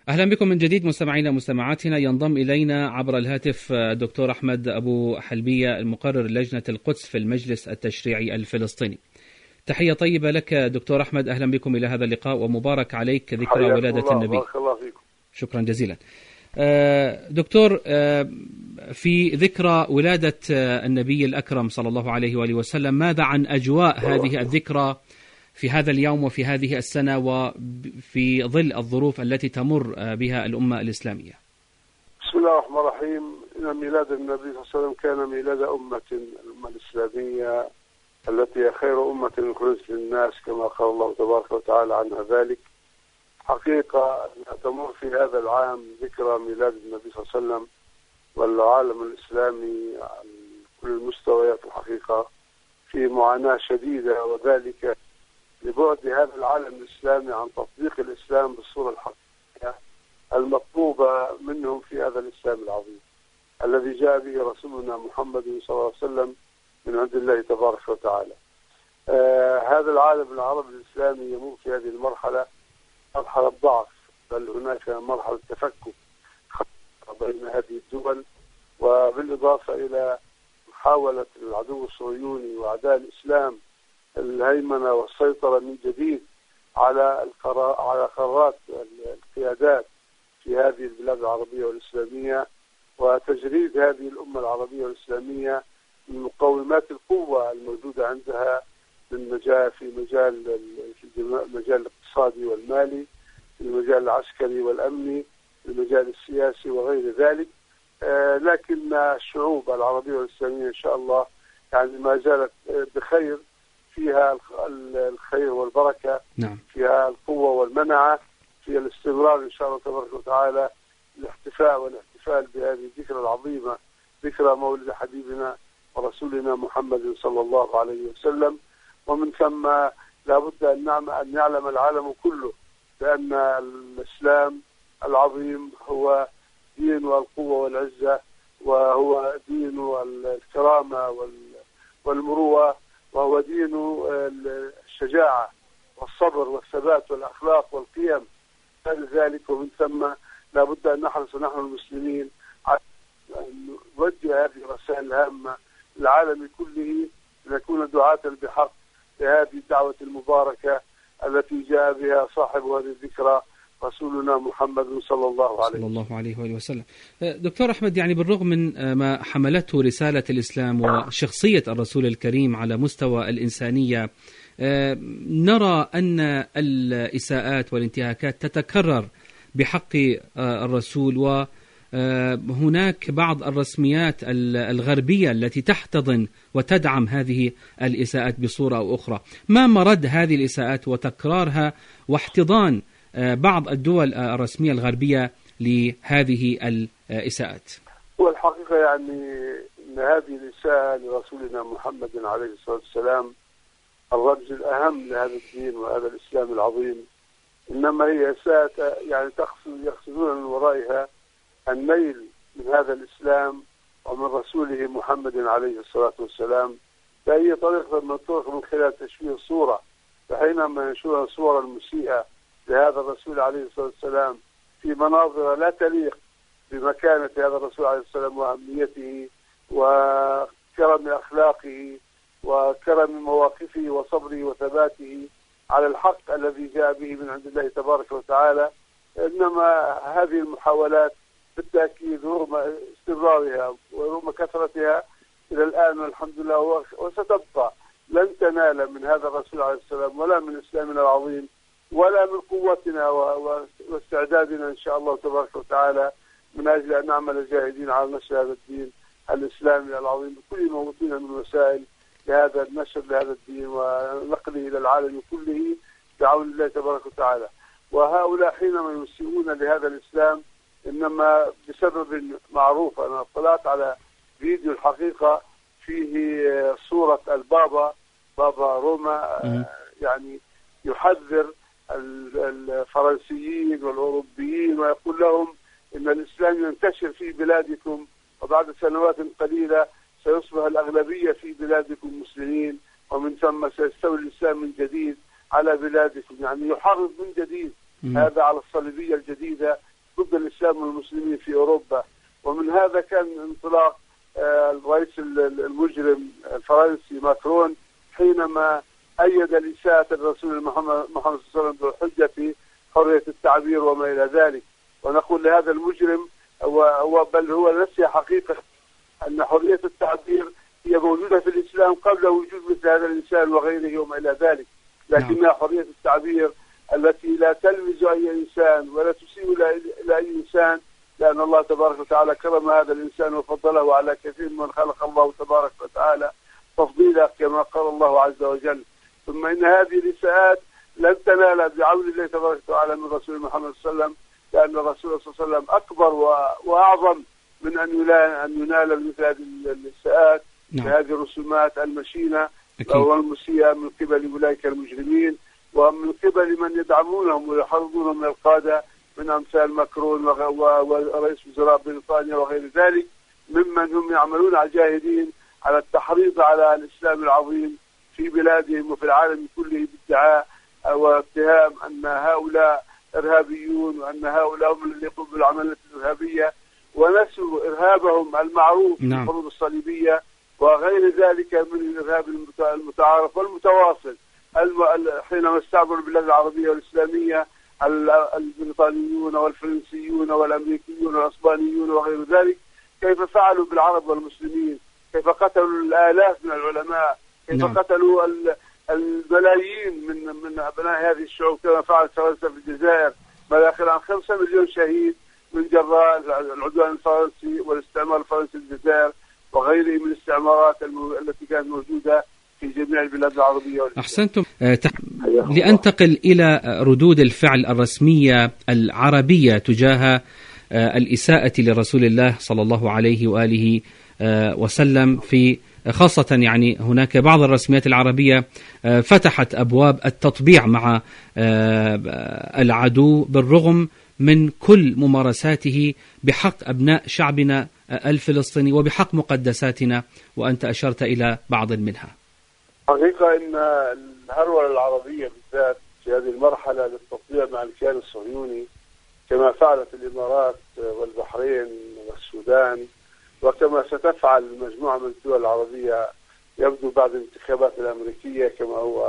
أهلا بكم من جديد مستمعينا ومستمعاتنا. ينضم إلينا عبر الهاتف دكتور أحمد أبو حلبية المقرر لجنة القدس في المجلس التشريعي الفلسطيني. تحية طيبة لك دكتور أحمد، أهلا بكم إلى هذا اللقاء ومبارك عليك ذكرى ولادة النبي. بارك الله فيكم. شكرا جزيلا. دكتور، في ذكرى ولادة النبي الأكرم صلى الله عليه وآله وسلم، ماذا عن أجواء هذه الذكرى في هذا اليوم وفي هذه السنة وفي ظل الظروف التي تمر بها الأمة الإسلامية؟ بسم الله الرحمن الرحيم. إن ميلاد النبي صلى الله عليه وسلم كان ميلاد الأمة الإسلامية التي هي خير أمة أخرجت للناس، كما قال الله تبارك وتعالى عنها ذلك. حقيقة تمر في هذا العام ذكرى ميلاد النبي صلى الله عليه وسلم والعالم الإسلامي على كل المستويات الحقيقة في معاناة شديدة، وذلك لبعد هذا العالم الإسلامي عن تطبيق الإسلام بالصورة الحقيقية المطلوبة منهم في هذا الإسلام العظيم الذي جاء به رسولنا محمد صلى الله عليه وسلم من عند الله تبارك وتعالى. هذا العالم العربي الإسلامي يمر في هذه المرحلة مرحلة ضعف، بل هناك مرحلة تفكك بين هذه الدول، وبالإضافة إلى محاولة العدو الصهيوني وأعداء الإسلام الهيمنة والسيطرة من جديد على قرارات القيادات في هذه البلاد العربية والإسلامية، وتجريد هذه الأمة العربية والإسلامية من مقومات القوة الموجودة عندها في المجال الاقتصادي والمالي، في المجال العسكري والأمني، في المجال السياسي وغير ذلك. لكن الشعوب العربية والإسلامية إن شاء الله يعني ما زالت بخير، فيها الخير والبركة. نعم. فيها القوة والمنعة، فيها الاستمرار إن شاء الله تبارك وتعالى والاحتفال بهذه الذكرى العظيمة، ذكرى مولد حبيبنا ورسولنا محمد صلى الله عليه وسلم. ومن ثم لابد أن يعلم العالم كله بأن الإسلام العظيم هو دين القوة والعزة، وهو دين الكرامة والمروءة، وهو دين الشجاعة والصبر والثبات والأخلاق والقيم ذلك. ومن ثم لابد أن نحرص نحن المسلمين على أن نوجه هذه الرسائل الهامة للعالم كله، لنكون دعاة بحق لهذه الدعوة المباركة التي جاء بها صاحب هذه الذكرى رسولنا محمد صلى الله عليه وسلم. دكتور أحمد، يعني بالرغم من ما حملته رسالة الإسلام وشخصية الرسول الكريم على مستوى الإنسانية، نرى أن الإساءات والانتهاكات تتكرر بحق الرسول، وهناك بعض الرسميات الغربية التي تحتضن وتدعم هذه الإساءات بصورة أو أخرى. ما مرد هذه الإساءات وتكرارها واحتضان بعض الدول الرسمية الغربية لهذه الإساءات؟ والحقيقة يعني أن هذه الإساءة لرسولنا محمد عليه الصلاة والسلام الرمز الأهم لهذا الدين وهذا الإسلام العظيم، إنما هي إساءة يعني يقصدون من ورائها النيل من هذا الإسلام ومن رسوله محمد عليه الصلاة والسلام بأي طريقة من الطرق، من خلال تشويه الصورة، فحينما ينشرون صورا مسيئة لهذا الرسول عليه الصلاة والسلام في مناظر لا تليق بمكانة هذا الرسول عليه الصلاة والسلام وأهميته وكرم أخلاقه وكرم مواقفه وصبره وثباته على الحق الذي جاء به من عند الله تبارك وتعالى. إنما هذه المحاولات بالتأكيد رغم استمرارها ورغم كثرتها إلى الآن والحمد لله وستبقى لن تنال من هذا الرسول عليه السلام ولا من إسلامنا العظيم ولا من قوتنا واستعدادنا إن شاء الله تبارك وتعالى من أجل أن نعمل جاهدين على نشر هذا الدين الإسلامي العظيم بكل ما أوتينا من وسائل لهذا النشر لهذا الدين ونقله إلى العالم كله بعون الله تبارك وتعالى. وهؤلاء حينما يسيئون لهذا الإسلام إنما بسبب معروف. أنا اطلعت على فيديو الحقيقة فيه صورة بابا روما يعني يحذر الفرنسيين والأوروبيين ويقول لهم إن الإسلام ينتشر في بلادكم وبعد سنوات قليلة سيصبح الأغلبية في بلادكم مسلمين، ومن ثم سيستولي الإسلام من جديد على بلادكم. يعني يحرض من جديد هذا على الصليبية الجديدة ضد الإسلام والمسلمين في أوروبا. ومن هذا كان انطلاق الرئيس المجرم الفرنسي ماكرون حينما أيد الإساءة الرسول محمد صلى الله عليه وسلم بحجة حرية التعبير وما إلى ذلك. ونقول لهذا المجرم بل هو نسي حقيقة أن حرية التعبير هي موجودة في الإسلام قبل وجود مثل هذا الإنسان وغيره وما إلى ذلك، لكنها حرية التعبير التي لا تلمز أي إنسان ولا تسيء إلى أي إنسان، لأن الله تبارك وتعالى كرم هذا الإنسان وفضله على كثير من خلق الله تبارك وتعالى تفضيلا كما قال الله عز وجل. ثم إن هذه الإساءات لن تنال بعون الله تبارك وتعالى من رسول محمد صلى الله عليه وسلم، لأن الرسول صلى الله عليه وسلم أكبر وأعظم من أن ينال مثل هذه الإساءات بهذه الرسومات المشينة والمسيئة من قبل أولئك المجرمين ومن قبل من يدعمونهم ويحرضونهم من القادة من أمثال ماكرون ورئيس وزراء بريطانيا وغير ذلك، ممن هم يعملون على الجاهدين على التحريض على الإسلام العظيم في بلادهم وفي العالم كله بادعاء واتهام أن هؤلاء إرهابيون وأن هؤلاء هم الذين يقومون بالعمليات الإرهابية، ونسوا إرهابهم المعروف في الحروب الصليبية وغير ذلك من الإرهاب المتعارف والمتواصل حينما استعمروا البلاد العربية والإسلامية البريطانيون والفرنسيون والأمريكيون والأسبانيون وغير ذلك، كيف فعلوا بالعرب والمسلمين، كيف قتلوا الآلاف من العلماء، كيف قتلوا الملايين من أبناء هذه الشعوب كما فعل فرنسا في الجزائر، ما يقل عن 5 مليون شهيد من جراء العدوان الفرنسي والاستعمار الفرنسي للجزائر وغيره من الاستعمارات التي كانت موجودة في جميع البلاد العربية. أحسنتم. لأنتقل إلى ردود الفعل الرسمية العربية تجاه الإساءة لرسول الله صلى الله عليه وآله وسلم، في خاصة يعني هناك بعض الرسميات العربية فتحت أبواب التطبيع مع العدو بالرغم من كل ممارساته بحق أبناء شعبنا الفلسطيني وبحق مقدساتنا، وأنت أشرت إلى بعض منها. حقيقة أن الهرولة العربية بالذات في هذه المرحلة للتطبيع مع الكيان الصهيوني كما فعلت الإمارات والبحرين والسودان وكما ستفعل مجموعة من الدول العربية يبدو بعد الانتخابات الأمريكية كما هو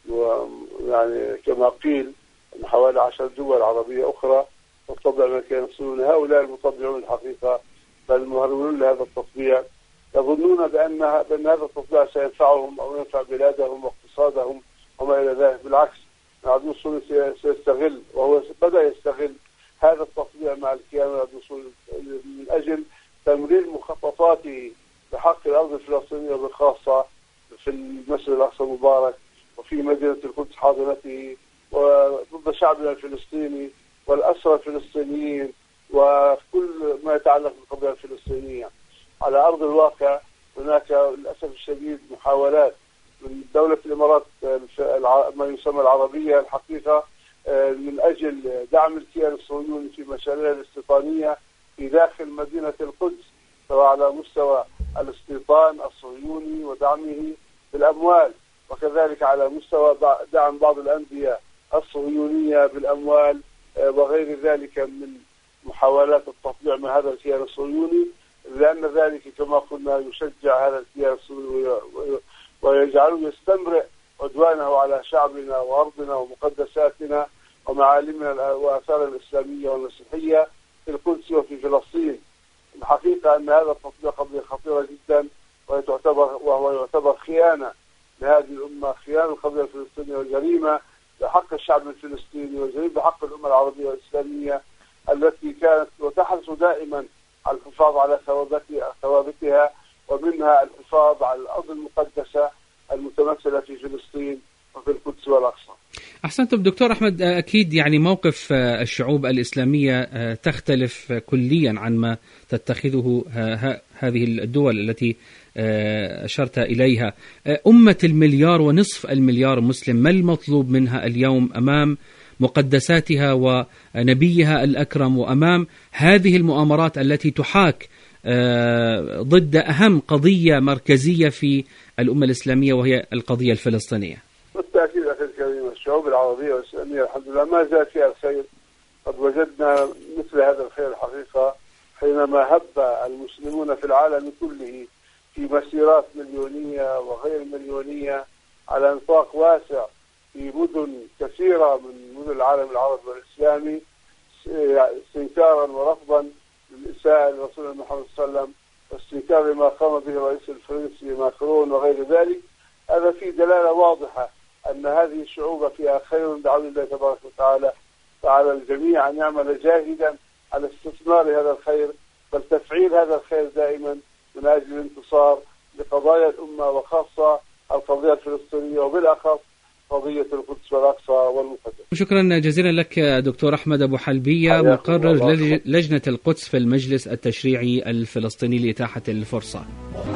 يعني كما قيل أن حوالي 10 دول عربية أخرى تطبع ما كان يصلون. هؤلاء المطبعون الحقيقة بل المهرولون لهذا التطبيع يظنون بأن هذا التطبيع سينفعهم أو ينفع بلادهم واقتصادهم وما إلى ذلك. بالعكس، العدو الصهيوني سيستغل وهو بدأ يستغل هذا التطبيع مع الكيان الصهيوني من أجل تمرير مخططاته بحق الأرض الفلسطينية وبخاصة في المسجد الأقصى المبارك وفي مدينة القدس حاضنته وضد شعبنا الفلسطيني والأسرى الفلسطينيين وكل ما يتعلق بالقضية الفلسطينية. على أرض الواقع هناك للأسف الشديد محاولات من دولة الإمارات ما يسمى العربية الحقيقة من أجل دعم الكيان الصهيوني في مشاريع الاستيطانية في داخل مدينة القدس، سواء على مستوى الاستيطان الصهيوني ودعمه بالأموال وكذلك على مستوى دعم بعض الأندية الصهيونية بالأموال وغير ذلك من محاولات التطبيع مع هذا الكيان الصهيوني، لأن ذلك كما قلنا يشجع هذا الكيان الصهيوني ويجعله يستمرئ عدوانه على شعبنا وأرضنا ومقدساتنا ومعالمنا وآثارنا الإسلامية والمسيحية في القدس وفي فلسطين. الحقيقة أن هذا التطبيع قضية خطيرة جدا وهو يعتبر خيانة لهذه الأمة، خيانة القضية الفلسطينية وجريمة بحق الشعب الفلسطيني وجريمة بحق الأمة العربية والإسلامية التي كانت وتحرص دائما على الحفاظ على ثوابتها ومنها الحفاظ على الأرض المقدسة المتمثلة في فلسطين وفي القدس والأقصى. أحسنتم دكتور أحمد. أكيد يعني موقف الشعوب الإسلامية تختلف كليا عن ما تتخذه هذه الدول التي أشرت إليها. أمة 1.5 مليار مسلم، ما المطلوب منها اليوم أمام مقدساتها ونبيها الأكرم وأمام هذه المؤامرات التي تحاك ضد أهم قضية مركزية في الأمة الإسلامية وهي القضية الفلسطينية؟ بالتأكيد أخي الكريم، الشعوب العربية والإسلامية الحمد لله ما زال فيها الخير قد وجدنا مثل هذا الخير الحقيقة حينما هب المسلمون في العالم كله في مسيرات مليونية وغير مليونية على نطاق واسع في مدن كثيرة من مدن العالم العربي والإسلامي، استنكارا ورفضا للإساءة لرسول محمد صلى الله عليه وسلم، واستنكار لما قام به الرئيس الفرنسي ماكرون وغير ذلك. هذا فيه دلالة واضحة أن هذه الشعوب فيها خير بعون الله تبارك وتعالى، فعلى الجميع أن يعمل جاهدا على استثمار هذا الخير، بل تفعيل هذا الخير دائما من أجل الانتصار لقضايا الأمة، وخاصة القضية الفلسطينية وبالأخص قضية القدس والأقصى والمقدس. شكرا جزيلا لك دكتور أحمد أبو حلبية، مقرر لجنة القدس في المجلس التشريعي الفلسطيني، لإتاحة الفرصة.